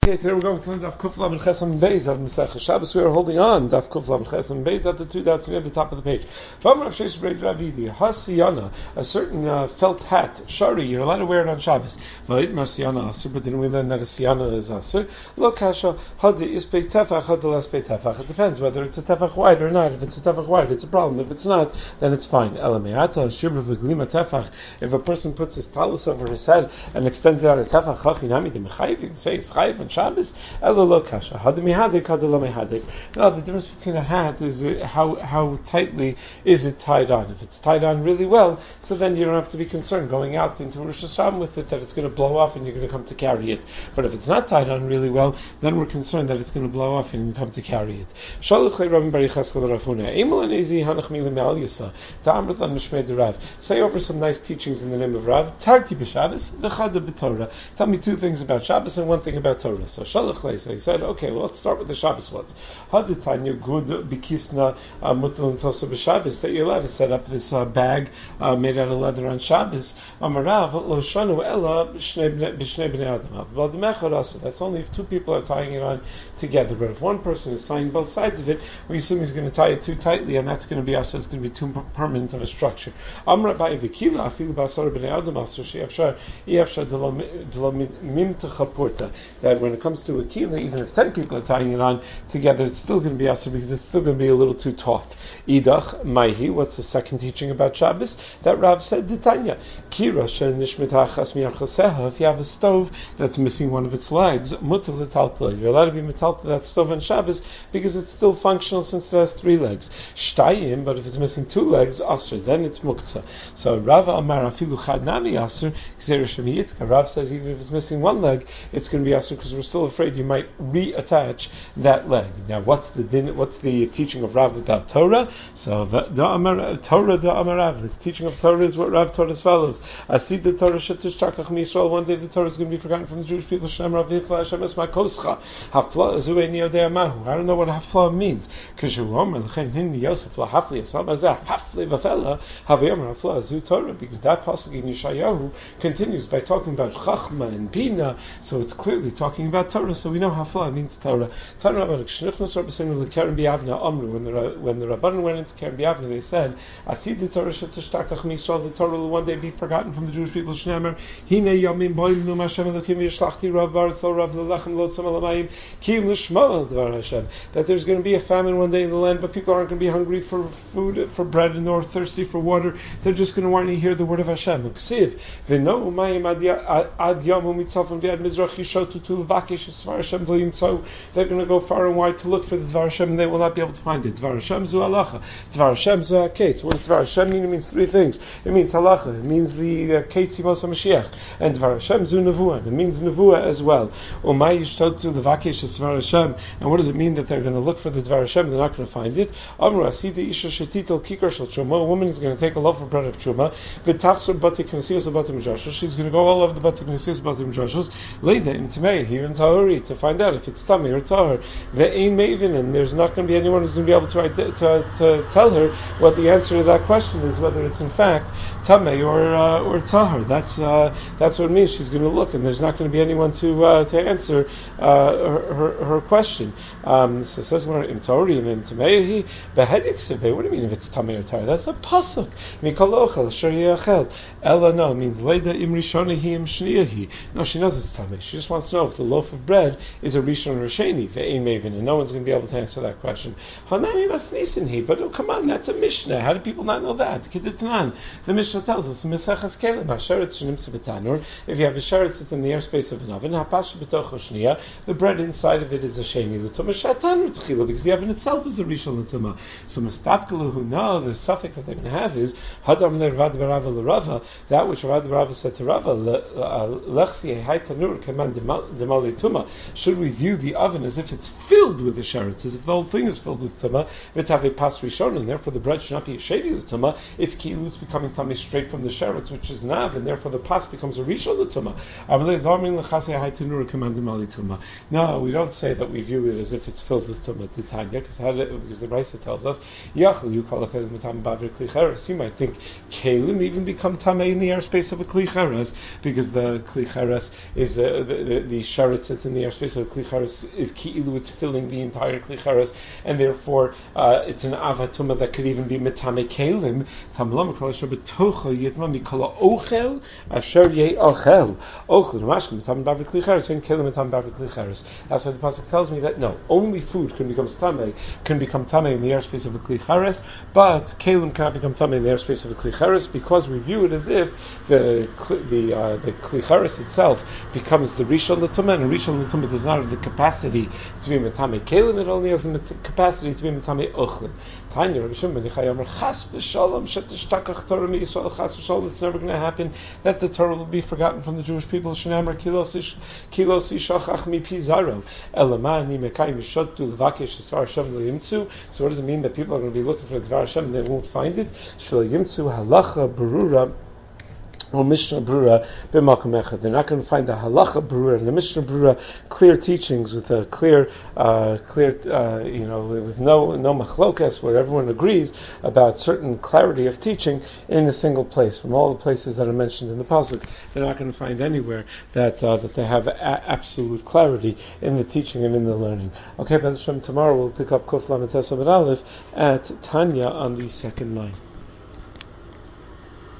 Okay, today we're going to learn Daf Kuf Lamed Chesam Beis of Masechah Shabbos. We are holding on Daf Kuf Lamed Chesam Beis at the two dots near the top of the page. From Rav Sheshes Brei Ravidi, Hasiyana, a certain felt hat, shari, you're allowed to wear it on Shabbos. V'it Mar Siyana Aser, but didn't we learn that a Siyana is Aser? Lo Kasha, Hadi is Pei Tefach, Hadi less Pei Tefach. It depends whether it's a Tefach wide or not. If it's a Tefach wide, it's a problem. If it's not, then it's fine. Elameata, Shibra V'glima Tefach. If a person puts his talus over his head and extends it out a Tefach, Chachinami de Mechayiv, you can say it's Chayiv on Shabbos. Elo lo kasha. Hadimihadik, hadilo mehadik. Now the difference between a hat is how tightly is it tied on. If it's tied on really well, so then you don't have to be concerned going out into Rosh Hashanah with it that it's going to blow off and you're going to come to carry it. But if it's not tied on really well, then we're concerned that it's going to blow off and you come to carry it. Say over some nice teachings in the name of Rav. Tarti b'Shabbos, v'chada b'Torah. Tell me two things about Shabbos and one thing about Torah. So he said, okay, well, let's start with the Shabbos ones. Haditanya good bikisna mutal tosa b'Shabbos, that you're allowed to set up this bag made out of leather on Shabbos. Amarav lo shanu ella b'shnei b'nei adam. That's only if two people are tying it on together. But if one person is tying both sides of it, we assume he's going to tie it too tightly, and that's going to be us. It's going to be too permanent of a structure. Amra by v'kila afilu b'asar b'nei adam aser she'afshar d'lo mimta chapurta. That when it comes to a kila, even if 10 people are tying it on together, it's still going to be asr because it's still going to be a little too taut. Idach, Maihi, what's the second teaching about Shabbos? That Rav said, Ditanya, Kira shel nishmetachas mi'archoseha, if you have a stove that's missing one of its legs, mutal l'taltal, you're allowed to be metal to that stove on Shabbos because it's still functional since it has 3 legs. Shtayim, but if it's missing 2 legs, asr, then it's muktzah. So Rav Amar afilu chad nami asr, gzeir shemiyitka. Rav says even if it's missing 1 leg, it's going to be asr because we're still afraid you might reattach that leg. Now, what's the teaching of Rav about Torah? So, Torah da Amar Rav. The teaching of Torah is what Rav taught as follows: Asid the Torah shetishtachach miYisrael. One day the Torah is going to be forgotten from the Jewish people. Shem Rav Hifla Hashem es makoscha hafla zuei niodei amahu. I don't know what hafla means. Kishu Omer l'chein hin Yosef la hafli asam azah hafli v'fela haviyomer hafla zu Torah, because that pasuk in Yeshayahu continues by talking about chachma and bina. So it's clearly talking about Torah. So we know hafla means Torah. When the Rabbanan went into Keren B'Yavne, they said, "Asid the Torah shetishtachach miYisrael." The Torah will one day be forgotten from the Jewish people. Shneimar hine yamim boilu Hashem Elokim v'yishlachti Rav Barisol Rav L'Lechem Lo Tzom Alamayim Ki L'Shmo Dvar Hashem. That there's going to be a famine one day in the land, but people aren't going to be hungry for food, for bread, nor thirsty for water. They're just going to want to hear the word of Hashem. Uksiv v'no umayim ad yamu mitzafon v'ad mizrach yishotu tu l'vakesh Dvar Hashem v'yimtzo. They're going to go far and wide to look for the Dvar Hashem, and they will not be able to find it. Dvar Hashem zu halacha. Dvar Hashem zu haketz. What does Dvar Hashem mean? It means 3 things. It means halacha. It means the ketz yimos HaMashiach. And Dvar Hashem zu nevuah. It means nevuah as well. Umay yishtotu levakesh Dvar Hashem. And what does it mean that they're going to look for the Dvar Hashem? They're not going to find it. Amru asidi isha shetitel kikar shel truma. A woman is going to take a loaf of bread of truma. V'tachsor bati knesiyos bati midrashos. She's going to go all over the bati knesiyos bati midrashos. Leida im tamei here in Tahori to find out if it's tummy or tahor. Ve'ein maven, and there's not going to be anyone who's going to be able to tell her what the answer to that question is, whether it's in fact tamei or tahor. That's what it means. She's going to look, and there's not going to be anyone to answer her question. So it says im tahori im tamei behedik sebe. What do you mean if it's tamei or tahor? That's a pasuk. Mikol ochel asher yachel. Ella no means leida im rishonahi im shniyahi. No, she knows it's tamei. She just wants to know if the loaf of bread is a rishon or a sheni. Ve'ein maven, and no one's going to be able to answer that question. Hanami masnisin but come on, that's a Mishnah. How do people not know that? Keditanan. The Mishnah tells us Mesachas Kelim Hasheretz Shnim Betanur. If you have a sheretz, it's in the airspace of an oven. Hapash b'tocho shniya. The bread inside of it is a sheni l'tuma shatan t'chila, because the oven itself is a rishon l'tuma. So mistapkalu who know the suffix that they're going to have is Hadam le'Ravad Barava l'Rava. That which Ravad Barava said to Rava lechsi hay tanur keman demali tuma. Should we view the oven as if it's filled with the sheretz, as if the whole thing is filled with tuma? V'tave pas rishon, and therefore the bread should not be a sheni l'tuma. It's kilu becoming tummy straight from the sheretz, which is nav, and therefore the pas becomes a rishon l'tuma. No, we don't say that we view it as if it's filled with tuma titania, because the Brisa tells us you might think kelim even become tamei in the airspace of a kli cheres, because the kli cheres is the sheretz merit sits in the airspace of the klicharis is ki'ilu, it's filling the entire klicharis, and therefore it's an avatuma that could even be metame kelim. Tamlam kol asher betocha yitma mikol ochel asher ye ochel ochel mashkim metame bavri klicharis and kelim metame bavri klicharis. That's why the pasuk tells me that no, only food can become tame in the airspace of a klicharis, but kelim cannot become tame in the airspace of a klicharis, because we view it as if the klicharis itself becomes the rishon l'tumah, and rishon l'tumah does not have the capacity to be metame kelim; it only has the capacity to be metame ochlin. Tanya Rabbi Shimon ben Yochai Omer, chas v'shalom shetishtachach Torah miYisrael, chas v'shalom, it's never going to happen that the Torah will be forgotten from the Jewish people. Shenamar kilos yishachach mipi zaro elaman ni mekayim yishottu levakesh esar Hashem le'yimtzu. So what does it mean that people are going to be looking for the Dvar Hashem and they won't find it? Shelo yimtzu halacha berura or Mishnah Brura b'makom echad. They're not going to find the halacha Brura and the Mishnah Brura, clear teachings with a clear, with no machlokas, where everyone agrees about certain clarity of teaching in a single place. From all the places that are mentioned in the pasuk, they're not going to find anywhere that they have absolute clarity in the teaching and in the learning. Okay, B'ez Hashem, tomorrow we'll pick up Kuf Lamed Tes Amud Aleph at Tanya on the second line.